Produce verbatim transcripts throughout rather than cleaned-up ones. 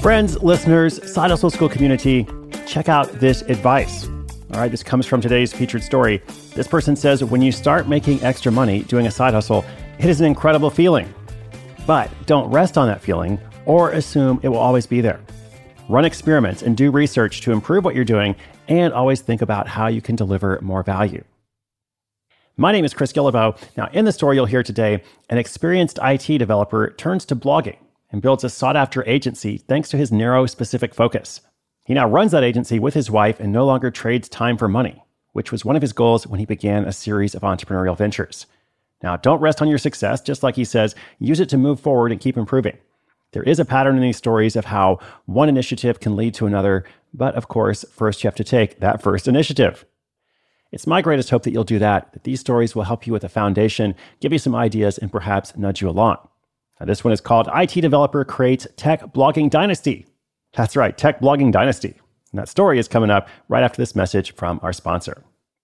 Friends, listeners, Side Hustle School community, check out this advice. All right, this comes from today's featured story. This person says, when you start making extra money doing a side hustle, it is an incredible feeling. But don't rest on that feeling or assume it will always be there. Run experiments and do research to improve what you're doing, and always think about how you can deliver more value. My name is Chris Guillebeau. Now, in the story you'll hear today, an experienced I T developer turns to blogging and builds a sought-after agency thanks to his narrow, specific focus. He now runs that agency with his wife and no longer trades time for money, which was one of his goals when he began a series of entrepreneurial ventures. Now, don't rest on your success. Just like he says, use it to move forward and keep improving. There is a pattern in these stories of how one initiative can lead to another, but of course, first you have to take that first initiative. It's my greatest hope that you'll do that, that these stories will help you with a foundation, give you some ideas, and perhaps nudge you along. Now, this one is called I T Developer Creates Tech Blogging Dynasty. That's right, Tech Blogging Dynasty. And that story is coming up right after this message from our sponsor.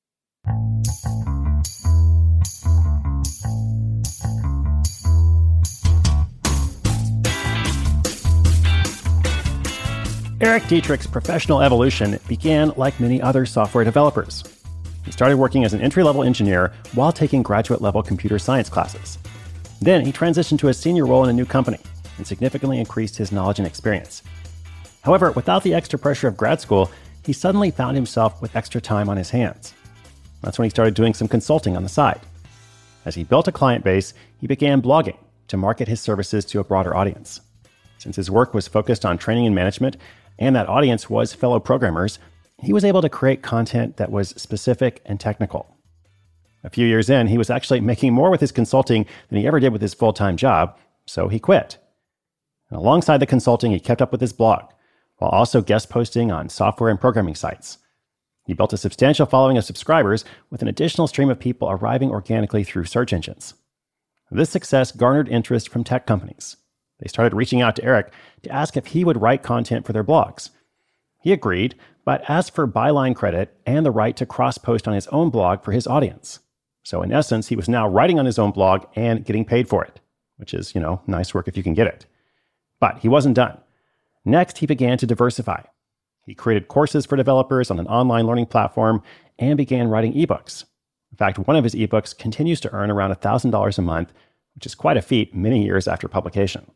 Eric Dietrich's professional evolution began like many other software developers. He started working as an entry-level engineer while taking graduate-level computer science classes. Then he transitioned to a senior role in a new company and significantly increased his knowledge and experience. However, without the extra pressure of grad school, he suddenly found himself with extra time on his hands. That's when he started doing some consulting on the side. As he built a client base, he began blogging to market his services to a broader audience. Since his work was focused on training and management, and that audience was fellow programmers, he was able to create content that was specific and technical. A few years in, he was actually making more with his consulting than he ever did with his full-time job, so he quit. And alongside the consulting, he kept up with his blog, while also guest posting on software and programming sites. He built a substantial following of subscribers with an additional stream of people arriving organically through search engines. This success garnered interest from tech companies. They started reaching out to Eric to ask if he would write content for their blogs. He agreed, but asked for byline credit and the right to cross-post on his own blog for his audience. So in essence, he was now writing on his own blog and getting paid for it, which is, you know, nice work if you can get it. But he wasn't done. Next, he began to diversify. He created courses for developers on an online learning platform and began writing ebooks. In fact, one of his ebooks continues to earn around one thousand dollars a month, which is quite a feat many years after publication.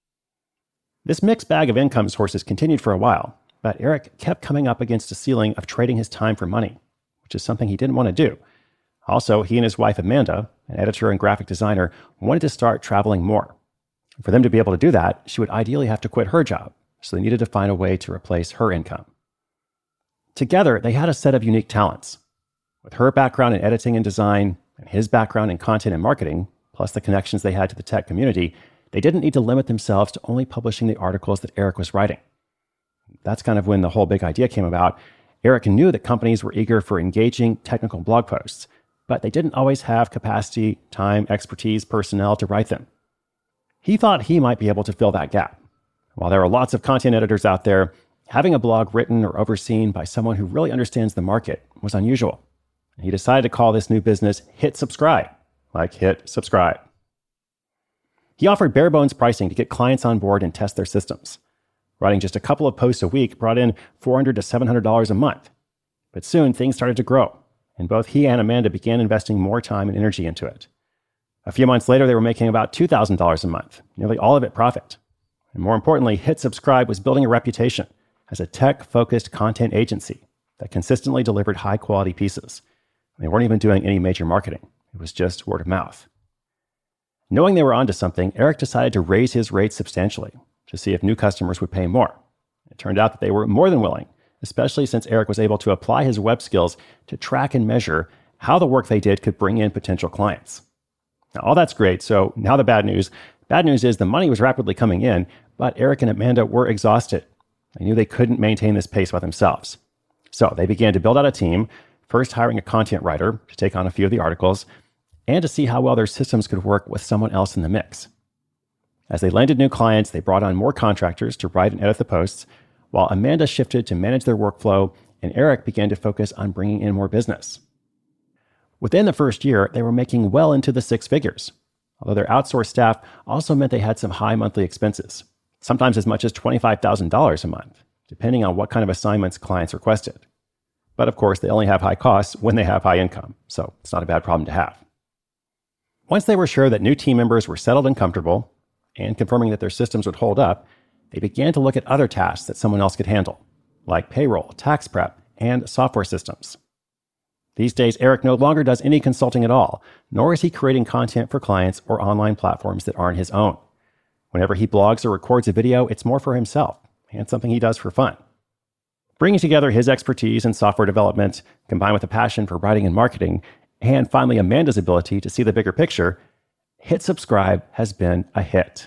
This mixed bag of income sources continued for a while, but Eric kept coming up against a ceiling of trading his time for money, which is something he didn't want to do. Also, he and his wife, Amanda, an editor and graphic designer, wanted to start traveling more. For them to be able to do that, she would ideally have to quit her job, so they needed to find a way to replace her income. Together, they had a set of unique talents. With her background in editing and design, and his background in content and marketing, plus the connections they had to the tech community, they didn't need to limit themselves to only publishing the articles that Eric was writing. That's kind of when the whole big idea came about. Eric knew that companies were eager for engaging technical blog posts, but they didn't always have capacity, time, expertise, personnel to write them. He thought he might be able to fill that gap. While there are lots of content editors out there, having a blog written or overseen by someone who really understands the market was unusual. He decided to call this new business Hit Subscribe, like hit subscribe. He offered bare bones pricing to get clients on board and test their systems. Writing just a couple of posts a week brought in four hundred dollars to seven hundred dollars a month. But soon things started to grow, and both he and Amanda began investing more time and energy into it. A few months later, they were making about two thousand dollars a month, nearly all of it profit. And more importantly, Hit Subscribe was building a reputation as a tech-focused content agency that consistently delivered high-quality pieces. They weren't even doing any major marketing. It was just word of mouth. Knowing they were onto something, Eric decided to raise his rates substantially to see if new customers would pay more. It turned out that they were more than willing, especially since Eric was able to apply his web skills to track and measure how the work they did could bring in potential clients. Now, all that's great. So now the bad news. Bad news is the money was rapidly coming in, but Eric and Amanda were exhausted. They knew they couldn't maintain this pace by themselves. So they began to build out a team, first hiring a content writer to take on a few of the articles, and to see how well their systems could work with someone else in the mix. As they landed new clients, they brought on more contractors to write and edit the posts, while Amanda shifted to manage their workflow, and Eric began to focus on bringing in more business. Within the first year, they were making well into the six figures, although their outsourced staff also meant they had some high monthly expenses, sometimes as much as twenty-five thousand dollars a month, depending on what kind of assignments clients requested. But of course, they only have high costs when they have high income, so it's not a bad problem to have. Once they were sure that new team members were settled and comfortable, and confirming that their systems would hold up, they began to look at other tasks that someone else could handle, like payroll, tax prep, and software systems. These days, Eric no longer does any consulting at all, nor is he creating content for clients or online platforms that aren't his own. Whenever he blogs or records a video, it's more for himself and something he does for fun. Bringing together his expertise in software development, combined with a passion for writing and marketing, and finally Amanda's ability to see the bigger picture, Hit Subscribe has been a hit.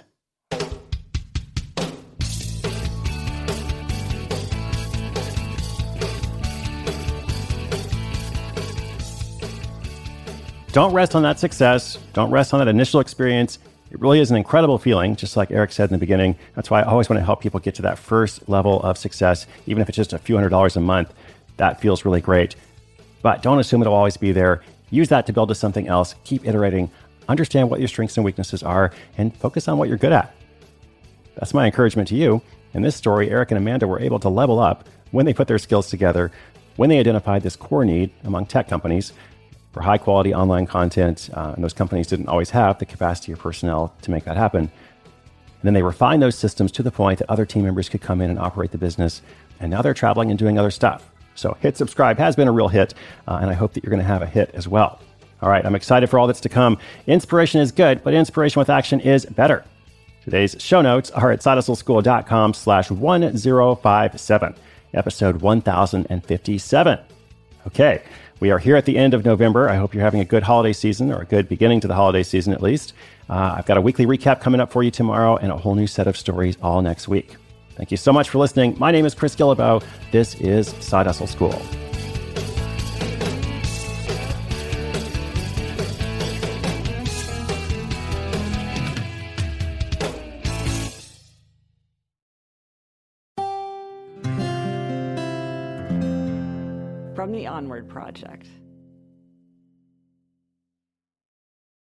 Don't rest on that success. Don't rest on that initial experience. It really is an incredible feeling, just like Eric said in the beginning. That's why I always want to help people get to that first level of success, even if it's just a few hundred dollars a month. That feels really great. But don't assume it'll always be there. Use that to build to something else. Keep iterating. Understand what your strengths and weaknesses are, and focus on what you're good at. That's my encouragement to you. In this story, Eric and Amanda were able to level up when they put their skills together, when they identified this core need among tech companies for high-quality online content, uh, and those companies didn't always have the capacity or personnel to make that happen. And then they refined those systems to the point that other team members could come in and operate the business, and now they're traveling and doing other stuff. So Hit Subscribe has been a real hit, uh, and I hope that you're going to have a hit as well. All right, I'm excited for all that's to come. Inspiration is good, but inspiration with action is better. Today's show notes are at sidehustleschool.com slash 1057, episode one thousand fifty-seven. Okay. We are here at the end of November. I hope you're having a good holiday season, or a good beginning to the holiday season at least. Uh, I've got a weekly recap coming up for you tomorrow and a whole new set of stories all next week. Thank you so much for listening. My name is Chris Guillebeau. This is Side Hustle School. From the Onward Project.